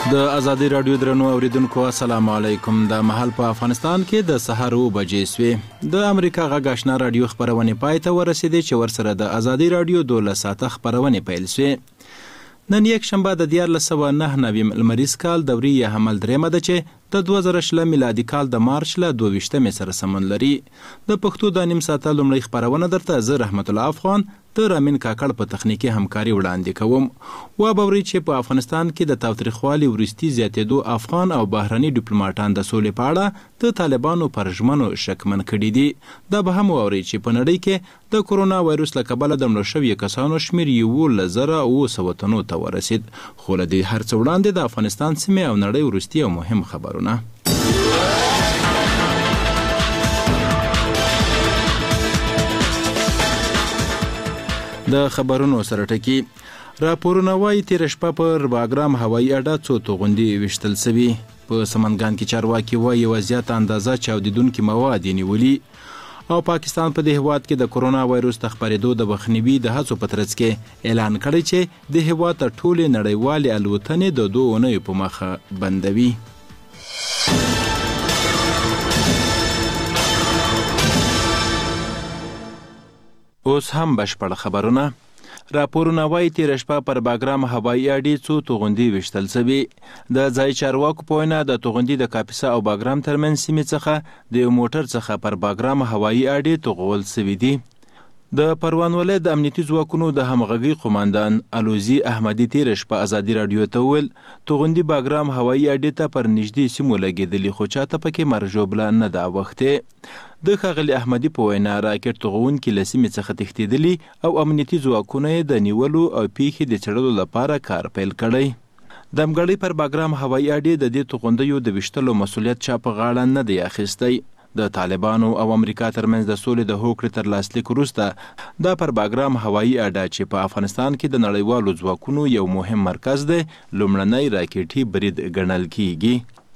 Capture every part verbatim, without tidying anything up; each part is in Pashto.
د ازادي رادیو درنو اوریدونکو السلام علیکم. د محل په افغانستان کې د سحر او بجې سوې د امریکا غږ آشنا رادیو خبرونه پای ته ورسېدې چې ورسره د ازادي رادیو دولس ساعته خبرونه پیل شوې. نن یک شنبه د دیارلس سوه نهه نوي لمریز کال دوري یا حمل درېمه ده چې د دوه زره شل میلادي کال د مارچ له دوه ویشتمې سره سمون لري. د پښتو د نیم ساعته لومړی خبرونه درته زه رحمت الله افغان د رامین کاکړ په تخنیکي همکاري وړاندې کوم. و باوري چې په افغانستان کې د تاوتریخوالي وروستي زیاتېدو افغان او بهرني ډیپلوماټان د سولې په اړه د طالبانو پر ژمنو شکمن کړي دي. دا به هم واوري چې په نړۍ کې د کرونا وایروس له کبله د مړو شویو کسانو شمېر یولس زره اوه سوه تنو ته ورسید. خو له دې هر څه وړاندې د افغانستان سیمې او نړۍ وروستي او مهم خبرونه. د خبرونو سره ټکی راپورونه وايي تیر شپه پر باګرام هوایي اډه څو توغندي وشتل سوي. په سمنګان کې چارواکي وايي وضعیت اندازه چاودیدونکي مواد نیولي او پاکستان په دې هیواد کې د کرونا وایروس د خپرېدو د مخنیوي د هڅو په ترڅ کې اعلان کړی چې د هیواد تر ټولې نړیوالې الوتنې د دوه اونیو په مخه بندوي. اوس هم بشپړ خبرونه. راپورونه وايي تیر شپه پر باګرام هوایي اډې څو توغندي وشتل سوي. د ځای چارواکو په وینا د توغندي د کاپیسا او باګرام ترمنځ سیمې څخه د یو موټر څخه پر باګرام هوایي اډې توغول سوي دي. د پروان ولایت د امنیتي ځواکونو د همغږي قوماندان الوزي احمدي تیر شپه ازادي رادیو ته وویل توغندي باګرام هوایي اډې ته پر نږدې سیمو لګېدلي خو چاته پکې مرجوبله نه ده اوښتې. د ښاغلي احمدي په وینا راکټ توغونکي له سیمې څخه تښتېدلي او امنیتي ځواکونه یې د نیولو او پیښې د څېړلو لپاره کار پیل کړی. د همګړۍ پر باګرام هوایي اډې د دې توغندیو د ویشتلو مسؤلیت چا په غاړه نه دی اخیستی. د طالبانو او امریکا ترمنځ د سولې د هوکړې تر لاسلیک وروسته دا پر باګرام هوایي اډه چې په افغانستان کې د نړیوالو ځواکونو یو مهم مرکز دی لومړنی راکټي برید ګڼل کیږي.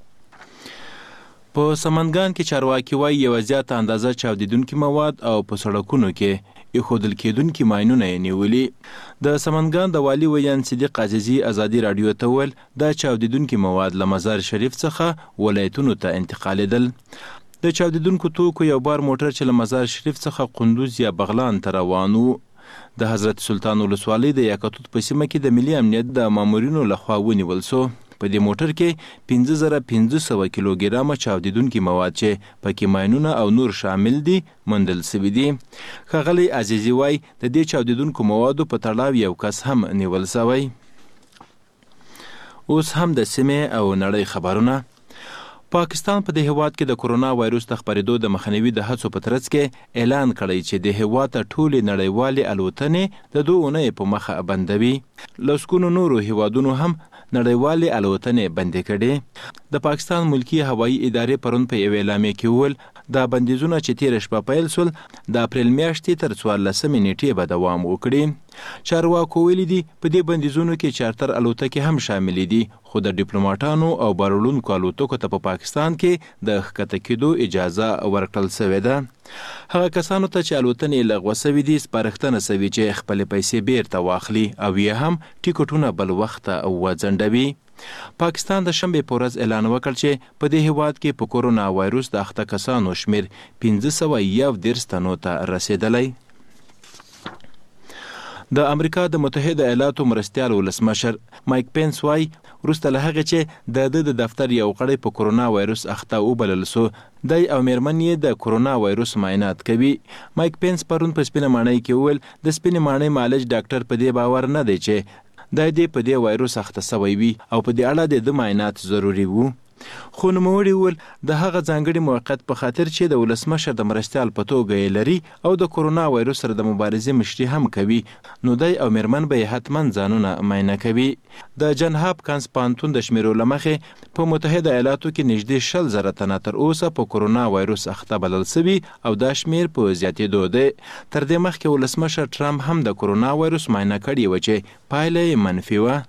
په سمنګان کې چارواکي وايي یوه زیاته اندازه چاودیدونکي مواد او په سړکونو کې ایښودل کېدونکي ماینونه یې نیولي. د سمنګان د والي ویان صدیق عزیزي ازادي راډیو ته وویل دا چاودیدونکي مواد له مزار شریف څخه ولایتونو ته انتقالېدل. د چاودیدونکو توکو یو بار موټر چې له مزار شریف څخه قندوز یا بغلان ته روان و. د حضرت سلطان ولسوالۍ د یاقوت په سیمه کې د ملي امنیت د مامورینو لخوا ونیول سو. په دې موټر کې پنځه زره پنځه سوه کیلوګرامه چاودیدونکي مواد چې پکې ماینونه او نور شامل دي موندل سوي دي. ښاغلی عزیزي وایي د دې چاودیدونکو موادو په تړاو یو کس هم نیول سوی. اوس هم د سیمې او نړۍ خبرونه. پاکستان په دې هیواد کې د کرونا وایروس د خپرېدو د مخنیوي د هڅو په ترڅ کې اعلان کړی چې د هیواد ته ټولې نړیوالې الوتنې د دوه اونیو په مخه بندوي. لسګونو نورو هیوادونو هم نړیوالې الوتنې بندې کړې. د پاکستان ملکی هوایي ادارې پرون په یو اعلامیه کې وویل دا بندیزونه چې تیر شپه پیل سول د اپریل میاشتې تر څوارلسمې نیټې به دوام وکړي. چارواکو ویلي دي په دې بندیزونو کې چارتر الوتکې هم شاملې دي خو د ډیپلوماټانو او بارولونکو الوتکو ته په پاکستان کې د ښکته کېدو اجازه ورکړل سوې ده. هغه کسانو ته چې الوتنې لغوه سوي دي سپارښتنه سوي چې خپلې پیسې بیرته واخلي او یا هم ټیکټونه بل وخته وځنډوي. پاکستان د شنبې په ورځ اعلان وکړ چې په دې هیواد کې په کرونا وایروس د اخته کسانو شمېر پنځه سوه یو دېرش تنو ته رسېدلی. د امریکا د متحده ایالاتو مرستیال ولسمشر مایک پینس وایي وروسته له هغې چې د ده د دفتر یو غړی په کرونا وایروس اخته وبلل سو دی او میرمن یې د کرونا وایروس معاینات کوي. مایک پینس پرون په سپینه ماڼۍ کې وویل د سپینې ماڼۍ معالج ډاکټر په دې باور نه دی چې دا دې په دې وایروس اخته سوی وي او په دې اړه د ده معاینات ضروري وو. خو نوموړي وویل د هغه ځانګړي موقعیت په خاطر چې د ولسمشر د مرستیال په توګه یې لري او د کرونا وایروس سره د مبارزې مشري هم کوي نو دی او میرمن به یې حتما ځانونه معاینه کوي. د جن هاپکنز پوهنتون د شمیرو له مخې په متحده ایالاتو کې نږدې شل زره تنه تر اوسه په کرونا وایروس اخته بلل سوي او دا شمیر په زیاتېدو دی. تر دې مخکې ولسمشر ټرمپ هم د کرونا وایروس معاینه کړې وه چې پایله یې منفي وه.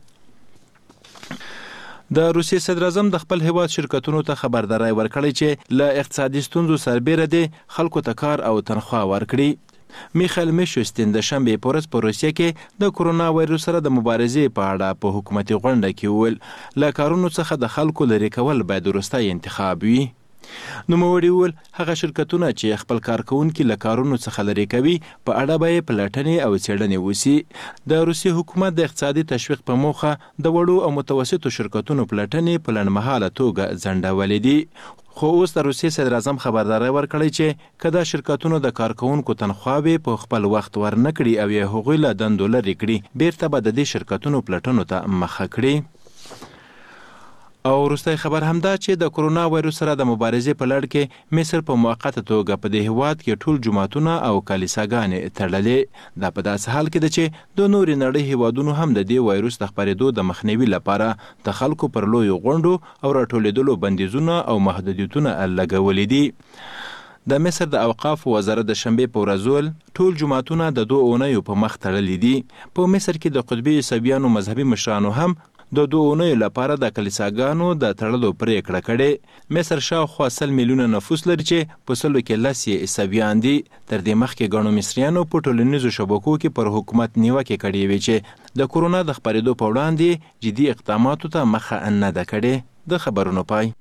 د روسیې صدر اعظم د خپل هیواد شرکتونو ته خبرداری ورکړی چې له اقتصادي ستونزو سربیره دي خلکو ته کار او تنخواه ورکړي. میخایل میشوستین د شنبې په ورځ په روسیه کې د کرونا وایروس سره د مبارزې په اړه په حکومتي غونډه کې وویل له کارونو څخه د خلکو لرې کول باید وروستی انتخاب وي. نوموړي وویل هغه شرکتونه چې خپل کارکوونکي له کارونو څخه لرې کوي په اړه به یې پلټنې او څېړنې وسي. د روسیې حکومت د اقتصادي تشویق په موخه د وړو او متوسطو شرکتونو پلټنې په لنډمهاله توګه ځنډولې دي. خو اوس د روسیې صدر اعظم خبرداری ورکړی چې که دا شرکتونو د کارکوونکو تنخواوې په خپل وخت ورنه کړي او یا هغوی له دندو لرې کړي بیرته به د دې شرکتونو پلټنو ته مخه کړي. او وروستی خبر همدا چې د کرونا وایروس سره د مبارزې په لړ کې مصر په موقته توګه په دې هیواد کې ټول جوماتونه او کلیساګانې تړلې. دا په داسې حال کې ده چې د نورې نړۍ هیوادونو هم د دې وایروس د خپرېدو د مخنیوي لپاره د خلکو پر لویو غونډو او راټولېدلو بندیزونه او محدودیتونه لګولي دي. د مصر د اوقاف وزارت د شنبې په ورځ وویل ټول جوماتونه د دوه اونیو په مخ تړلي دي. په مصر کې د قطبي عیسویانو مذهبي مشرانو هم د دوه اونیو لپاره د کلیساګانو د تړلو پریکړه کړې. مصر شاوخوا سل میلیونه نفوس لري چې په سلو کې لس یې عیسویان دي. تر دې مخکې ګڼو مصریانو په ټولنیزو شبکو کې پر حکومت نیوکې کړې وې چې د کرونا د خپرېدو په وړاندې جدي اقداماتو ته مخه نه ده کړې. د خبرونو پای.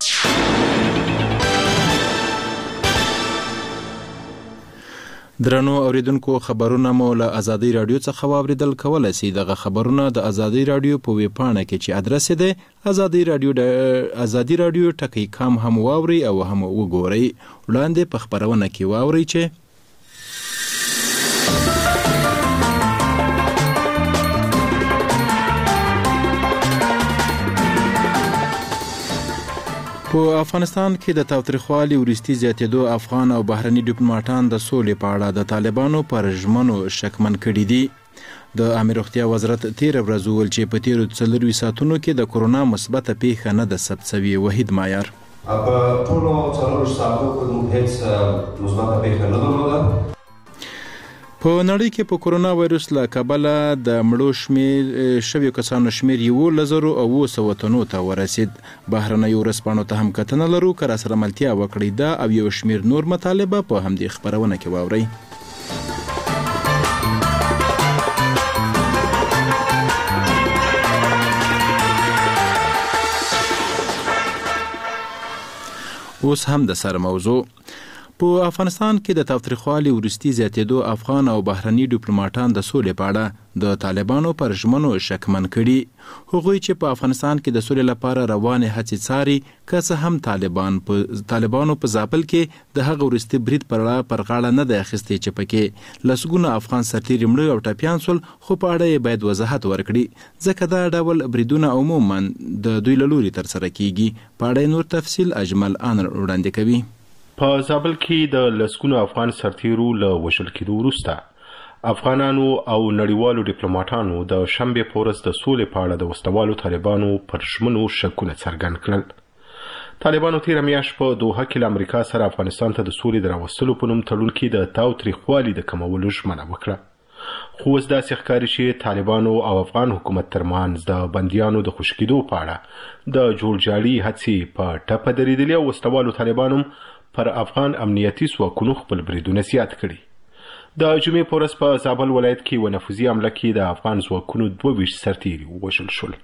درنو اوریدونکو خبرونه مو له ازادي رادیو څخه واوریدل. کولای شئ دغه خبرونه د ازادي رادیو په ویب پاڼه کې چې ادرس دی ازادي رادیو د ازادي رادیو ټکی کام هم واوري او هم وګورئ. وړاندې په خبرونه کې واورئ چې په افغانستان کې د تاوتریخوالي وروستي زیاتېدو افغان او بهرني ډیپلوماټان د سولې په اړه د طالبانو پر ژمنو شکمن کړي دي. د عامه روغتیا وزارت تیره ورځ وویل چې په تیرو څلروي ساعتونو کې د کرونا مثبته پیښه نه ده ثبت شوې. وحید معیار په ټولو څلورو ساعتو کې هیڅ مثبته پیښه نه درلوده. په نړۍ کې په کرونا وایروس له کبله د مړو شمیر شویو کسانو شمیر یولس زره او اوه سوه تنو ته ورسید. بهرنیو ورځپاڼو ته هم کتنه لرو که راسره ملتیا وکړئ. دا او یو شمیر نور مطالبه په همدې خبرونه کې واورئ. اوس هم د سر موضوع. په افغانستان کې د تاوتریخوالي وروستي زیاتېدو افغان او بهرني ډیپلوماټان د سولې په اړه د طالبانو پر ژمنو شکمن کړي. هغوی چې په افغانستان کې د سولې لپاره روانې هڅې څاري که څه هم طالبان په طالبانو په زابل کې د هغه وروستي برید پر غاړه نه دی اخیستی چې پکې لسګونه افغان سرتیري مړه او ټپیان سول، خو په اړه یې باید وضاحت ورکړي ځکه دا ډول بریدونه عموما د دوی له لوري ترسره کیږي. په اړه نور تفصیل اجمل آنر وړاندې کوي. په زابل کې د لسګونو افغان سرتیرو له وژل کېدو وروسته افغانانو او نړیوالو ډیپلوماټانو د شنبې په ورځ د سولې په اړه د وسلوالو طالبانو پر ژمنو شکونه څرګند کړل. طالبانو تېره میاشت په دوحه کې له امریکا سره افغانستان ته د سولې د راوستلو په نوم تړون کې د تاوتریخوالي د کمولو ژمنه وکړه. خو اوس داسې ښکاري چې طالبانو او افغان حکومت ترمنځ د بندیانو د خوشي کېدو په اړه د جوړجاړي هڅې په ټپه درېدلې او وسلوالو طالبانو پر افغان امنیتي ځواکونو خپل بریدونه زیات کړي. د جمعې په ورځ په زابل ولایت کې یوه نفوذي حمله کې د افغان ځواکونو دوه ویشت سرتیري ووژل شول.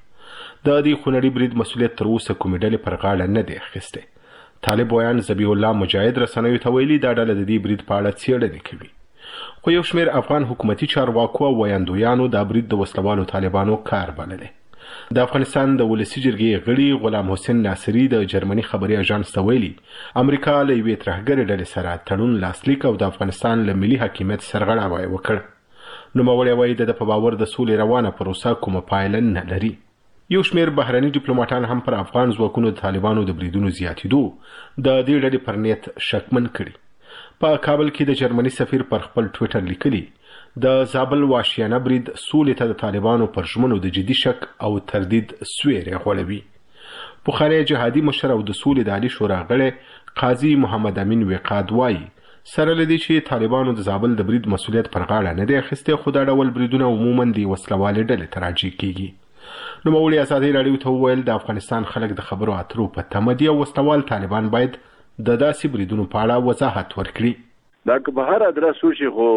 د دې خونړي برید مسؤلیت تر اوسه کومې ډلې پر غاړه نه دی اخیستی. طالب ویان ذبیح الله مجاهد رسنیو ته ویلي دا ډله د دې برید په اړه څېړنې کوي. خو یو شمېر افغان حکومتي چارواکو او ویاندویانو دا برید د وسلوالو طالبانو کار بللی. د افغانستان د ولسي جرګې غړي غلام حسین ناصري د جرمني خبري اژانس ته ویلي امریکا له یوې ترهګرې ډلې سره تړون لاسلیک او د افغانستان له ملي حاکمیت سرغړاوی وکړ. نوموړی وایي د په باور د سولې روانه پروسه کومه پایله نه لري. یو شمېر بهرني ډیپلوماټان هم پر افغان ځواکونو د طالبانو د بریدونو زیاتېدو د دې ډلې پر نیت شکمن کړي. په کابل کې د جرمني سفیر پر خپل ټویټر لیکلي د زابل وحشیانه برید سولې ته د طالبانو پر ژمنو د جدي شک او تردید سویری غوړوي. پخوانی جهادي مشر او د سولې د عالي شورا غړی قاضي محمد امین وقاد وایي سره له دې چې طالبانو د زابل د برید مسؤلیت پر غاړه نه دی اخیستی، خو دا ډول بریدونه عموما د وسلوالې ډلې ته راجع کیږي. نوموړي ازادي راډیو ته وویل د افغانستان خلک د خبرو اترو په تمه دي او وسلوال طالبان باید د داسې بریدونو په اړه وضاحت ورکړي. دا که به هر ادرس وشي خو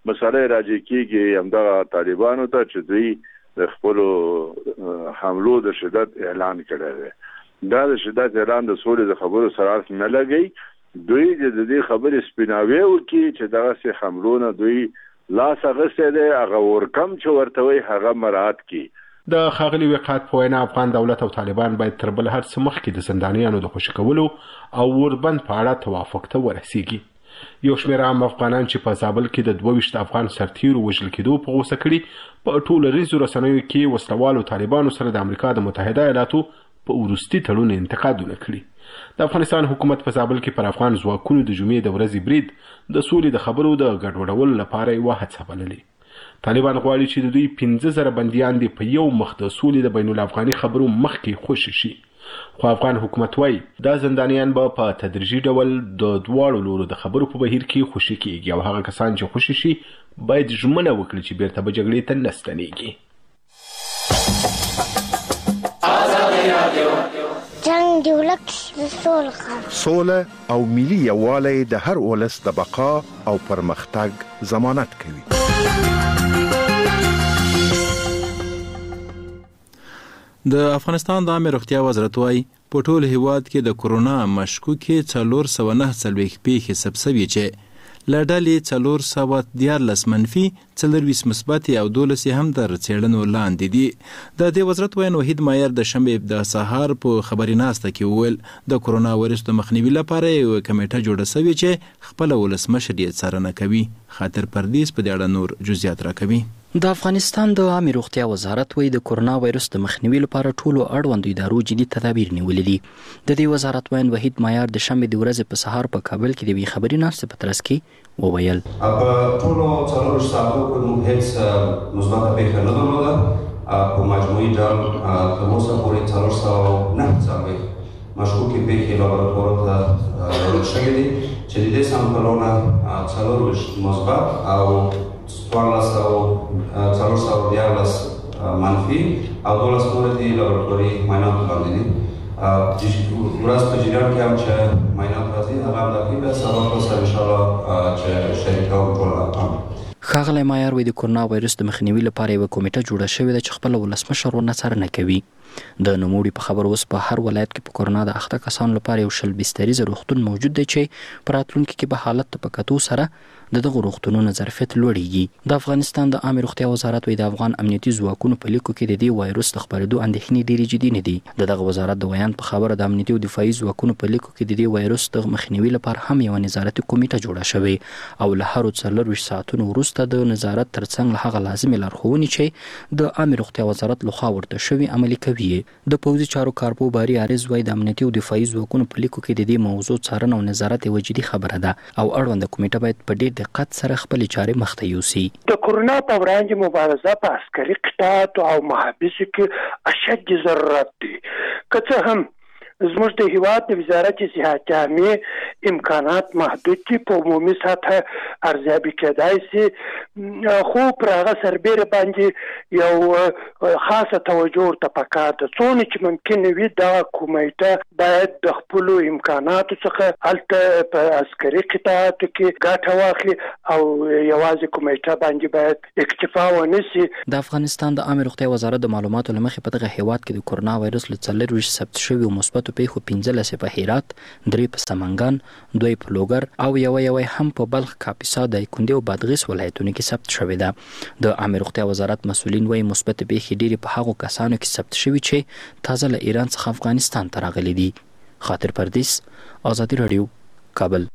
مسله راځي کېږي همدا طالبانو ته چې دوی د خپل حملو د شدت اعلان کړی دی دا د شدت اعلان د سولې د خبرو سره نه لګي دوی د دې خبرې سپیناوي وکړي چې دغه سه حملونه دوی لاس اغسته دي هغه ورکم چې ورته وي هغه مراعات کړي د خاغلی وقات په وینا افغان دولت او طالبان باید تر بل هر څه مخکې د زندانیانو د خوشي کولو او وربند په اړه توافق ته ورسیږي. یو شمېر عام افغانان چې په زابل کې د دوه ویشت افغان سرتیرو وژل کېدو په غوسه کړي په ټولنیزو رسنیو کې وسلوالو طالبانو سره د امریکا د متحده ایالاتو په وروستي تړون انتقادونه کړي. د افغانستان حکومت په زابل کې پر افغان ځواکونو د جمعې د ورځې برید د سولې د خبرو د ګډوډولو لپاره یوه هڅه بللې. طالبان غواړي چې د دوی پنځه زره بندیان دي په یو مخ د سولې د بین الافغاني خبرو مخکې خوشي شي. خو افغان حکومت وایي دا زندانیان به په تدریجي ډول د دواړو لورو د خبرو په بهیر کې خوشي کېږي او هغه کسان چې خوشي شي باید ژمنه وکړي چې بیرته به جګړې ته نه ستنېږي. جنگ دی ولک سوله سوله او ملي یووالی د هر ولس د بقا او پرمختګ ضمانت کوي. د افغانستان د عامه روغتیا وزارت وايي په ټول هیواد کې د کورونا مشکوکې څلور سوه نهه څلوېښت پیښې ثبت شوې چې له ډلې څلور سوه دیارلس منفي څلرویشت مثبت او دولس هم تر څېړنو لاندې دي. د دې وزارت ویاند وحید مایر د شنبې د سهار په خبري ناسته کې وویل د کورونا وایرس د مخنیوي لپاره یوه کمیټه جوړه شوې چې خپله ولسمشر یې څارنه کوي. خاطر پردیس په دې اړه نور جزئیات راکوي. د افغانستان د عامه روغتیا وزارت وایي د کورونا وایرس د مخنیوي لپاره ټولو اړوندو ادارو جدي تدابیر نیولي دي. د دې وزارت ویاند وحید مایر د شنبې د ورځې په سهار په کابل کې د یوې خبري ناستې په ترڅ کې وویل په ټولو څلورو ساعتو کې موږ هیڅ مثبته پیښه نه درلوده. په مجموعي ډول تر اوسه پورې څلور سوه نهه څلوېښت مشکوکې پیښې لابراتوار ته راوړل شوې دي چې د دې سامپلونه څلورویشت مثبت او څوارلس او څلور سوه دیارلس منفي او دولس نورې دي لابراتواري معایناتو لاندې دي. ورځ په جریان کې هم چې معاینات راځي هغه هم داخلي به سبا په سره انشاءالله چې شریکوم ټول. ښاغلی مایر وایي د کورونا وایرس د مخنیوي لپاره یوه کمیټه جوړه شوې ده چې خپله ولسمشر ورنه څارنه کوي. د نوموړي په خبر اوس په هر ولایت کې په کورونا د اخته کسانو لپاره یو شل بستریزه روغتون موجود دی چې په راتلونکي کې به حالت ته په کتو سره د دغه روغتونونو ظرفیت لوړیږي. د افغانستان د عامه روغتیا وزارت وایي د افغان امنیتي ځواکونو په لیکو کې د دې وایرس د خپرېدو اندېښنې ډېرې جدي نه دي. د دغه وزارت د ویاند په خبره د امنیتي او دفاعي ځواکونو په لیکو کې د دې وایرس د مخنیوي لپاره هم یوه نظارتي کمیټه جوړه شوې او له هرو څلرویشت ساعتونو وروسته د نظارت ترڅنګ له هغه لازمې لارښوونې چې د عامه روغتیا وزارت لخوا ورته شوي عملي کوي. د پوځي چارو کارپو باري عارض وایي د امنیتي او دفاعي ځواکونو په لیکو کې د دې موضوع څارنه او نظارت یوه جدي خبره ده او اړونده کمیټه باید په ډېر دقت سره خپلې چارې مخته یوسي. د کورونا په وړاندې مبارزه په عسکري قطاعاتو او محابسو کې اشد ضرورت دی. که څه هم زموږ د هیواد د وزارت صحت عامې امکانات محدود دي په عمومي سطح ارزیابي کېدای سي خو پر هغه سربیره باندې یو خاصه توجه ورته پکار ده. څونه چې ممکن وي دغه کمیټه باید د خپلو امکاناتو څخه هلته په عسکري قطاعاتو کې ګټه واخلي او یوازې کمیټه باندې باید اکتفا ونه سي. د افغانستان د عامه روغتیا وزارت د معلوماتو له مخې په دغه هیواد کې د کورونا وایرس له څلرویشت ثبت شوي مثبت پیښو پنځلس په هرات، درې په سمنګان، دوی په لوګر او یوه یوه هم په بلخ، کاپیسا، دایکنډي او بادغیس ولایتونو کې ثبت شوې ده. د عامه روغتیا وزارت مسؤلین وایي مثبت پیښې ډېرې په هغو کسانو کې ثبت شوي چې تازه له ایران څخه افغانستان ته راغلي دي. خاطر پردیس، ازادي راډیو، کابل.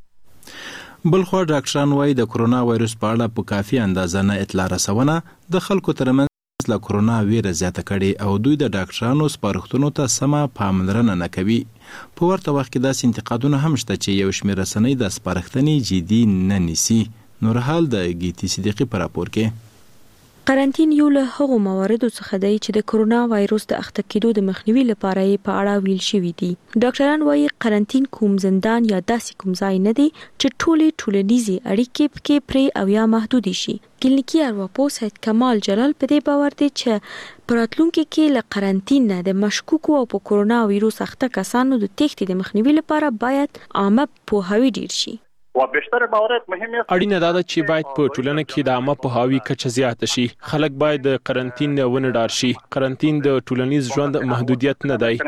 بلخوا ډاکټران وایي د کورونا وایرس په اړه په کافي اندازه نه اطلاع رسونه د خلکو ترمنځ له کورونا ویره زیاته کړي او دوی د ډاکټرانو سپارښتنو ته سمه پاملرنه نه کوي. په ورته وخت کې داسې انتقادونه هم شته چې یو شمېر رسنۍ د سپارښتنې جدي نه نیسي. نورحال د ګیتی صدیقي په راپور کې قرنطین یو له هغو مواردو څخه دی چې د کورونا وایرس د اخته کېدو د مخنیوي لپاره یې په اړه ویل شوي دي. ډاکټران وایي قرنطین کوم زندان یا داسې کوم ځای نه دی چې ټولې ټولنیزې اړیکې پکې پرې او یا محدودې شي. کلینیکي ارواپوه سید کمال جلال په دې باور دی چې په راتلونکي کې له قرنطین نه د مشکوکو او په کورونا وایرس اخته کسانو د تېښتې د مخنیوي لپاره باید عامه پوهاوی ډیر شي. و بیشتر موارد مهم است. اړینه ده چې باید په ټولنه کې د عامه پوهاوي کچه زیاته شي. خلک باید د قرنطین ونه ډار شي. قرنطین د ټولنیز ژوند محدودیت نه دی.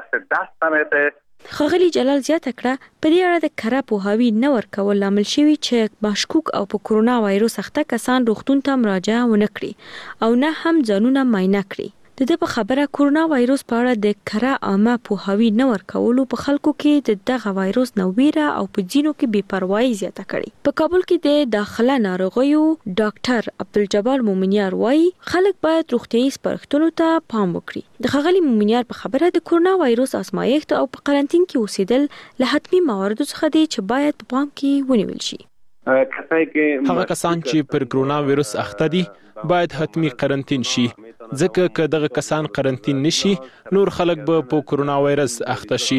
ښاغلي جلال زیاته کړه په دې اړه د کره پوهاوي نه ورکول لامل شوی چې مشکوک او په کورونا وایروس اخته کسان روغتون ته مراجعه ونه کړي او نه هم ځانونه معاینه کړي. د دې په خبره کورونا وایروس په اړه د کره عامه پوهاوي نه ورکولو په خلکو کې د دغه وایروس نو ویره او په ځینو کې بې پروايي زیاته کړي. په کابل کې د داخله ناروغیو ډاکټر عبدالجبار مومنیار وایي خلک باید روغتیايي سپارښتنو ته پام وکړي. د ښاغلي مومنیار په خبره د کورونا وایروس ازمایښت او په قرنطین کې اوسېدل له حتمي مواردو څخه دي چې باید په پام کې ونیول شي. هغه کسان چې پر کورونا وایروس اخته دي باید حتمی قرنطین شي، ځکه که دغه کسان قرنطین نشي نور خلک به په کورونا وایرس اخته شي.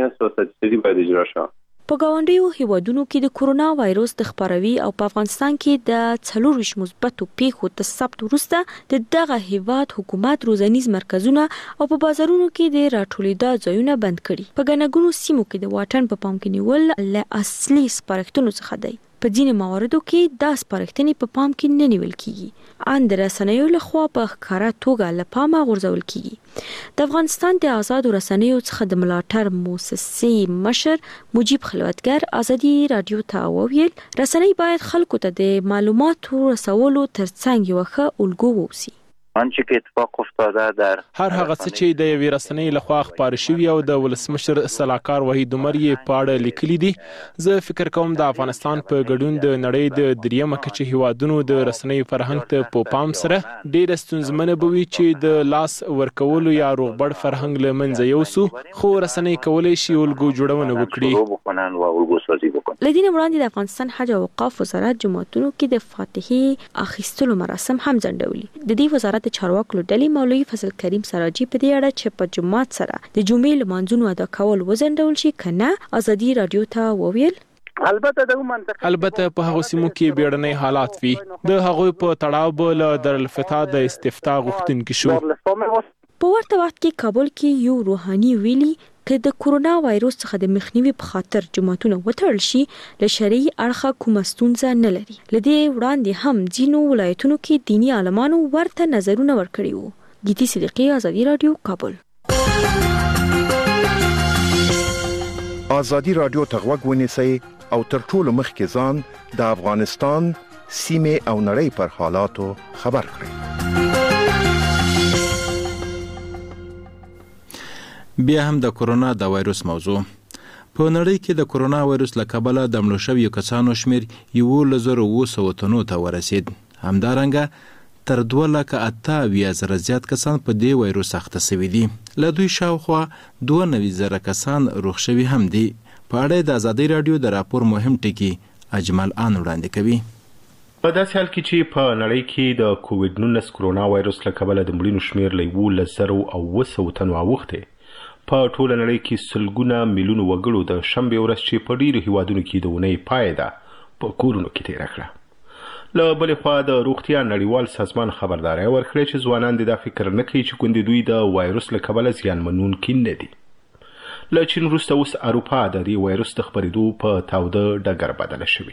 په ګاونډیو هیوادونو کې د کورونا وایروس د خپروي او په افغانستان کې د څلور ویشت مثبتو پیښو د ثبت وروسته د دغه هیواد حکومت روزنیز مرکزونه او په بازارونو کې د راټولیدا ځایونه بند کړي. په ګڼهګونو سیمو کې د واټن په پام کې نیول له اصلي سپارښتنو څخه دی. په ځینې مواردو کې دا سپارښتنې په پام کې نه نیول کیږي، ان د رسنیو لخوا په ښکاره توګه له پامه غورځول کیږي. د افغانستان د آزادو رسنیو څخه د ملاتړ موسسې مشر مجيب خلوتګر ازادي رادیو ته وویل رسنۍ باید خلکو ته د معلوماتو رسولو ترڅنګ یو ښه الګو ووسی. آنچه که اتفاق افتاده در هر هغه څه چې د یوې رسنۍ لخوا خپاره شوي او د ولسمشر سلاکار وحید عمر یې په اړه لیکلي دي، زه فکر کوم د افغانستان په ګډون د نړۍ د دریمه کچې هیوادونو د رسنۍ فرهنګ ته په پام سره ډېره ستونزمنه به وي چې د لاس ورکولو یا روغبړ فرهنګ له منځه یوسو، خو رسنۍ کولی شي الګو جوړونه وکړي. له دې نه وړاندې د افغانستان حج او اوقاف وزارت جماعتونو کې د فاتحې اخیستلو مراسم هم ځنډولي. د دې وزارت چارواکو ډلې مولوي فضل کریم سراجي په دې اړه چې په جماعت سره د جمعې لمانځونو ادا کول وځنډول شي کنه ازادي رادیو ته وویل البته د منطقه البته په هغه سیمو کې بیړنۍ حالات وي. د هغوی په تړاو به له دارالفتاح د استفتاء غوښتونکي شو. په ورته وخت کې کابل کې یو روحاني ویلي که د کورونا وایروس څخه د مخنیوي په خاطر جماعتونه وتړل شي له شرعي اړخه کومه ستونزه نه لري. له دې وړاندې هم ځینو ولایتونو کې دیني عالمانو ورته نظرونه ورکړي وو. گیتی صدیقی، ازادي رادیو، کابل. ازادي رادیو ته غوږ ونیسئ او تر ټولو مخکې ځان د افغانستان سیمې او نړۍ پر حالاتو خبر کړئ. بیا هم د کورونا د وایروس موضوع. په نړۍ کې د کورونا وایروس له کبله د مړو شویو کسانو شمیر یولس زره اوه سوه تنو ته ورسید. همدارنګه تر دوه لکه اته اویا زره زیات کسان په دې وایروس اخته شوي دي. له دوی شاوخوا دوه نوي زره کسان روغ شوي هم دي. په اړه د ازادي رادیو د راپور مهم ټکي اجمل آن وړاندې کوي. په داسې حال کې چې په نړۍ کې د کووډ نولس کورونا وایروس له کبله د مړینو شمیر له یولس زره اوه سوه تنو اوښتی، په ټوله نړۍ کې سلګونه میلیونه وګړو د شنبې ورځ چې په ډیرو هیوادونو کې د اونۍ پای ده په کورونو کې تیره کړه. له بلې خوا د روغتیا نړیوال سازمان خبرداری ورکړې چې ځوانان د دا فکر نه کوي چې ګوندې دوی د وایروس له کبله زیانمنونکي نه دي. له چین وروسته اوس اروپا د دې وایروس د خپرېدو په تاوده ډګر بدله شوې.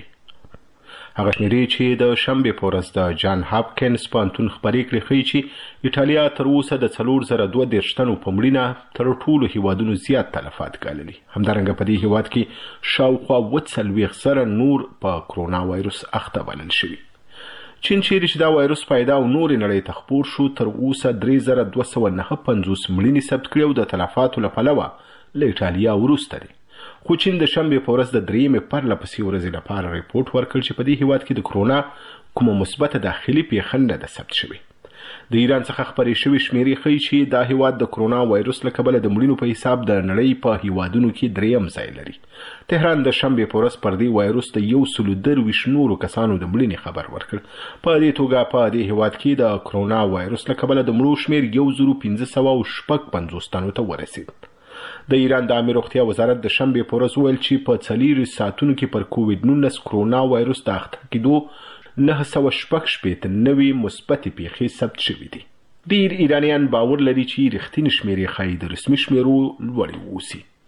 هغه شمیرې چې د شنبې په ورځ د جان هاپکینز پوهنتون خپرې کړې ښیي چې ایټالیا تر اوسه د څلور زره دوه دېرش تنو په مړینه تر ټولو هیوادونو زیات تلفات ګاللي. همدارنګه په دې هیواد کې شاوخوا اووه څلوېښت زره نور په کرونا وایروس اخته بلل شوي. چین چیرې چې دا وایروس پیدا او نورې نړۍ ته خپور شو تر اوسه درې زره دوه سوه نهه پنځوس مړینې ثبت کړي او د تلفاتو له پلوه له ایټالیا وروسته دی. خو چین د شنبې په ورځ د درېیمې پرله پسې ورځې لپاره ریپورټ ورکړ چې په دې هیواد کې د کرونا کومه مثبته داخلي پیښه نه ده ثبت شوې. د ایران څخه خپرې شوې شمیرې ښیي چې دا هیواد د کرونا وایروس له کبله د مړینو په حساب د نړۍ په هیوادونو کې درېیم ځای لري. تهران د شنبې په ورځ پر دې وایروس د یو سلو درویشت نورو کسانو د مړینې خبر ورکړ. په دې توګه په دې هیواد کې د کرونا وایروس له کبله د مړو شمیر یو زرو پنځه سوه او شپږ پنځوس تنو ته ورسید. د ایران د عامه روغتیا وزارت د شنبې په ورځ وویل چې په څلېرویشت ساعتونو کې پر کووډ نولس کرونا وایروس د اخته کېدو نهه سوه شپږ شپېته نوې مثبتې پیښې ثبت شوي دي. ډېر ایرانیان باور لري چې رښتینې شمیرې ښایي د رسمي شمیرو لوړې واوسي.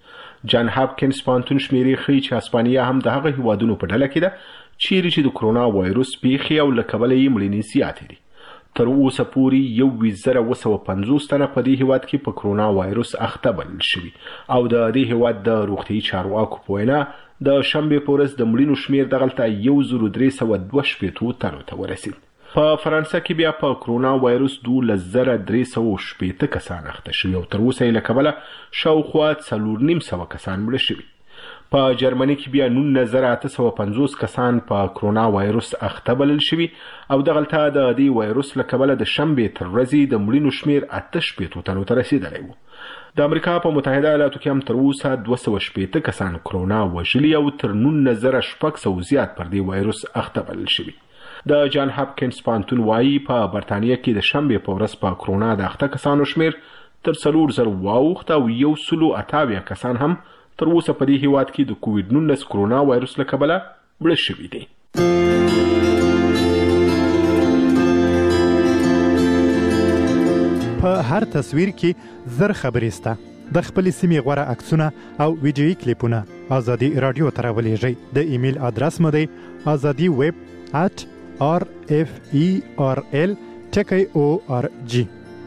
جان هاپکینز پوهنتون شمیرې ښیي چې هسپانیا هم د هغه هیوادونو په ډله کې ده چیرې چې د کرونا وایروس پیښې او له کبله یې مړینې زیاتې دي. تر اوسه پورې یو زره اوه سوه پنځوس تنه په دې هیواد کې په کرونا وایروس اخته بلل شوي او د دې هیواد د روغتیايي چارواکو په وینا د شنبې په ورځ د مړینو شمیر دغلته یو زر درې سوه دوه شپېتو تنو ته ورسید. په فرانسه کې بیا په کرونا وایروس دولس زره درې سوه شپېته کسان اخته شوي او تر اوسه یې له کبله شاوخوا څلور نیم سوه کسان مړه شوي. په جرمني کې بیا نولس زره اته سوه پنځوس کسان په کرونا وایروس اخته بلل شوي او دغلته د دې وایروس له کبله د شنبې تر ورځې د مړینو شمیر اته شپېتو تنو ته رسېدلی و. د امریکا په متحده ایالاتو کې هم تر اوسه دوه سوه شپېته کسان کرونا وژلي او تر نولس زره شپږ سوه زیات پر دې وایروس اخته بلل شوي. د جان هاپکینز پوهنتون وایي په برطانیه کې د شنبې په ورځ په کرونا د اخته کسانو شمیر تر څلور زره واوښت او یو سلو اته اویا کسان هم تر اوسه په دې هیواد کې د کووډ نولس کرونا وایروس له کبله مړه شوي دي. په هر تصویر کې زر خبرې سته. د خپلې سیمې غوره عکسونه او ویډیویي کلیپونه ازادي راډیو ته راولیږئ. د ایمیل ادرس مو دی ازادي ویب ات آر اف ای آر ال ټکی او آر جی.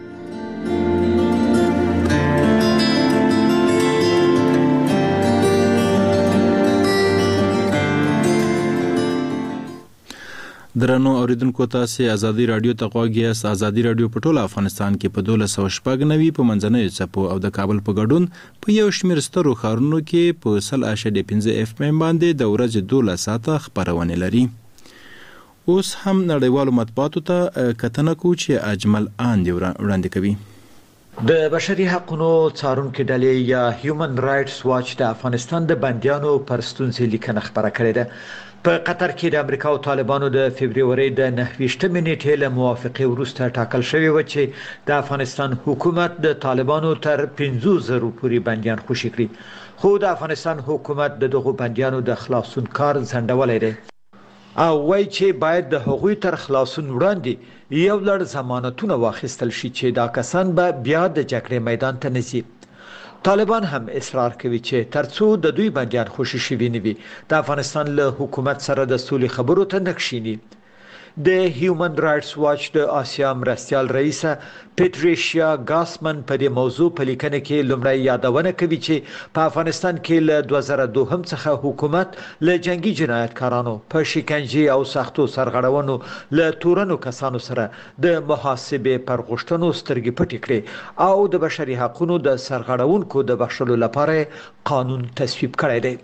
درنو اوریدونکو تاسو ازادي رادیو ته غوږ یاست. ازادي رادیو په ټول افغانستان کې په دولس سوه شپږ نوي په منځنیو څپو او د کابل په ګډون په یو شمېر سترو ښارونو کې په سل اعشاریه پنځه اف ام باندې د ورځې دولس ساعته خپرونې لري. اوس هم نړیوالو مطبوعاتو ته کتنه کوو چې اجمل آن دی وړاندې کوي. د بشري حقوقو څارونکو ډلې یا هیومن رائټس واچ د افغانستان د بندیانو پر ستونزې لیکنه خپره کړې ده. په قطر کې د امریکا او طالبانو د فبرवरी د نهه ویشتمې نیټې له موافقې وروسته ټاکل شوی و چې د افغانستان حکومت د طالبانو تر پنځه زره پورې بندیان خوشي کړي. خو د افغانستان حکومت د دغو بندیانو د خلاصون کار ځنډولی دی او وایي چې باید د هغوی تر خلاصون وړاندې یو لړ ضمانتونه واخیستل شي چې دا کسان به بیا د جګړې میدان ته نه ځي. طالبان هم اصرار کوي چې ترڅو د دوی بندیان خوشي شوي نه وي د افغانستان له حکومت سره د سولې خبرو ته نه کښیني. د هیومن رائټس واچ د آسیا مرستیال رئیسه پیټریشیا ګاسمن په دې موضوع په لیکنه کې لومړی یادونه کوي چې په افغانستان کې له دوه زره دوه څخه حکومت له جنگي جنایتکارانو په شکنجه او سختو سرغړونو له تورنو کسانو سره د محاسبې پر غوښتنو سترګې پټې کړې او د بشري حقوقو د سرغړونکو د بخښلو لپاره قانون تصویب کړی دی.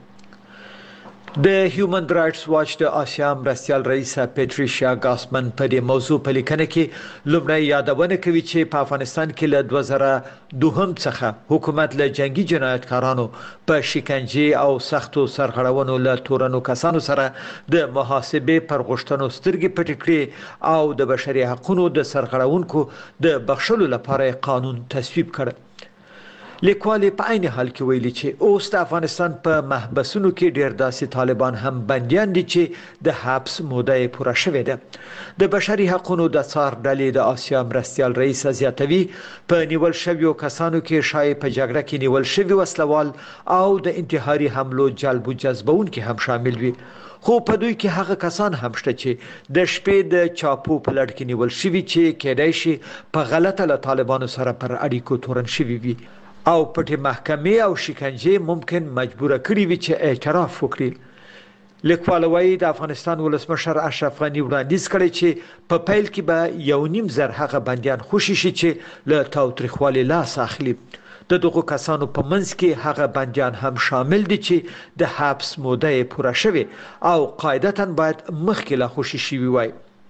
د هیومن رائټس واچ د آسیا مرستیال رئیسه پیټریشیا ګاسمن په دې موضوع په لیکنه کې لومړی یادونه کوي چې په افغانستان کې له دوه زره دوه څخه حکومت له جنگي جنایتکارانو په شکنجه او سختو سرغړونو له تورنو کسانو سره د محاسبې پر غوښتنو سترګې پټې کړې او د بشري حقوقو د سرغړونکو د بخښلو لپاره قانون تصویب کړ. لیکوالې په عین حال کې ویلي چې اوس د افغانستان په محبسونو کې ډېر داسې طالبان هم بندیان دي چې د حبس موده یې پوره شوې ده. د بشري حقوقو د څار ډلې د آسیا مرستیال رئیس زیاتوي په نیول شویو کسانو کې شایع په جګړه کې نیول شوي وسلوال او د انتحاري حملو جلب و جذبونکي هم شامل وي. خو په دوی کې هغه کسان هم شته چې د شپې د چاپو په لړ کې نیول شوي چې کېدای شي په غلطه له طالبانو سره پر اړیکو تورن شوي وي او پټې محکمې او شکنجه ممکن مجبوره کړي وي چې اعتراف وکړي. لیکوال وایي د افغانستان ولسمشر اشرف غني وړاندیز کړی چې په پیل کې به یو نیم زر هغه بندیان خوشي شي چې له تاوتریخوالي لاس اخلي. د دغو کسانو په منځ کې هغه بندیان هم شامل دي چې د حبس موده یې پوره شوې او قاعدتاً باید مخکې لا خوشي شوي وای.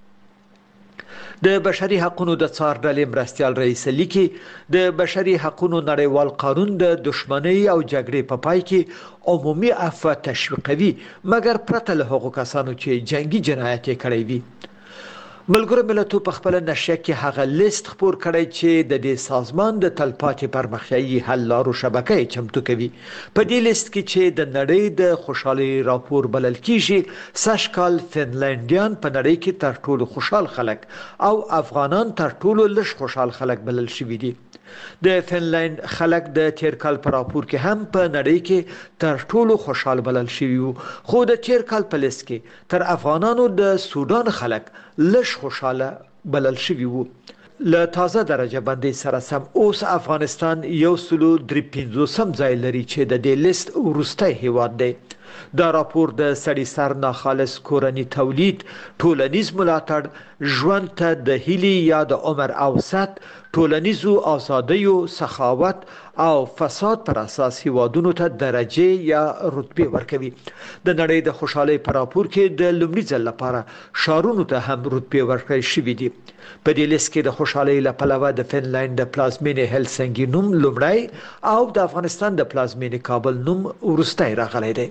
د بشري حقوقو د څار ډلې مرستیال رئیس لیکي د بشري حقوقو نړیوال قانون د دښمنۍ او جګړې په پای کې عمومي عفو تشویقوي مګر پرته له هغو کسانو چې جنگي جنایت کړی وي. ملګرو ملتونو په خپل نشریه کې هغه لیست خپور کړی چې د دې سازمان د تلپاتې پرمختیايي حل لارو شبکه چمتو کوي. په دې لیست کې چې د نړۍ د خوشحالي راپور بلل کیږي ساشکال فنلندیان په نړۍ کې تر ټولو خوشحال خلک او افغانان تر ټولو لږ خوشحال خلک بلل شوي دي. د فنلند خلک د تیر کال په راپور کې هم په نړۍ کې تر ټولو خوشحال بلل شوي وو، خو د تیر کال په لیست کې تر افغانانو د سودان خلک لږ خوشحاله بلل شوي وو. له تازه درجه بندۍ سره سم اوس افغانستان یو سلو درې پنځوسم ځای لري چې د دې لیست وروستی هیواد دی. دا راپور د سړي سر ناخالص کورني تولید، ټولنیز ملاتړ، ژوند ته د هیلې یا د عمر اوسط، ټولنیزو ازادیو، سخاوت او فساد پر اساس هیوادونو ته درجه یا رتبه ورکوي. د نړۍ د خوشحالۍ په راپور کې د لومړي ځل لپاره ښارونو ته هم رتبه ورکړل شوې دي. په دې لیست کې د خوشحالۍ له پلوه د فنلند د پلازمینې هلسنګي نوم لومړی او د افغانستان د پلازمینې کابل نوم وروستی راغلی دی.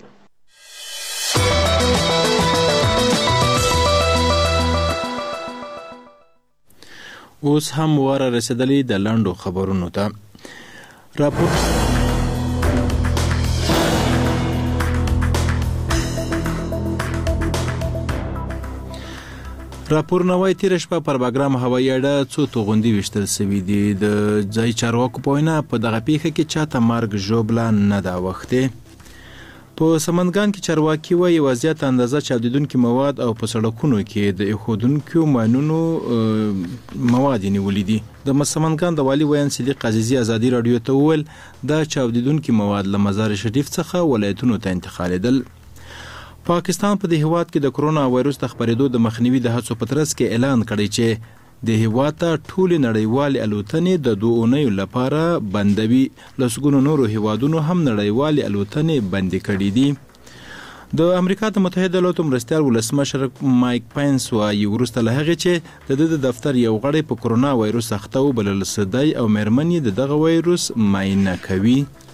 اوس هم واره رسیدلی د لاندو خبرونو ته. راپور راپورونه وايي تېره شپه پر باګرام هوایي اډه څو توغندي ویشتل سوي دي. د ځایي چارواکو په وینا په دغه پیښه کې چاته مرګ ژوبله نه ده اوښتې. په سمنګان کې چارواکي وايي یوه زیاته اندازه چاودیدونکي مواد او په سړکونو کې د ایښودونکو ماینونو مواد نیولي دي. د سمنګان د والي ویان صدیق عزیزي ازادي راډیو ته وویل دا چاودیدونکي مواد له مزار شریف څخه ولایتونو ته انتقالېدل. پاکستان په دې هیواد کې د کرونا وایروس د خپرېدو د مخنیوي د هڅو په ترڅ کې اعلان کړی چې د هیواد ته ټولې نړیوالې الوتنې د دوه اونیو لپاره بندوي. لسګونو نورو هیوادونو هم نړیوالې الوتنې بندې کړي دي. د امریکا د متحده ایالاتو مرستیال ولسمشر مایک پینس وایي وروسته له هغې چې د ده د دفتر یو غړی په کرونا وایروس اخته وبلل سدی او میرمن یې د دغه وایروس معاینه کوي.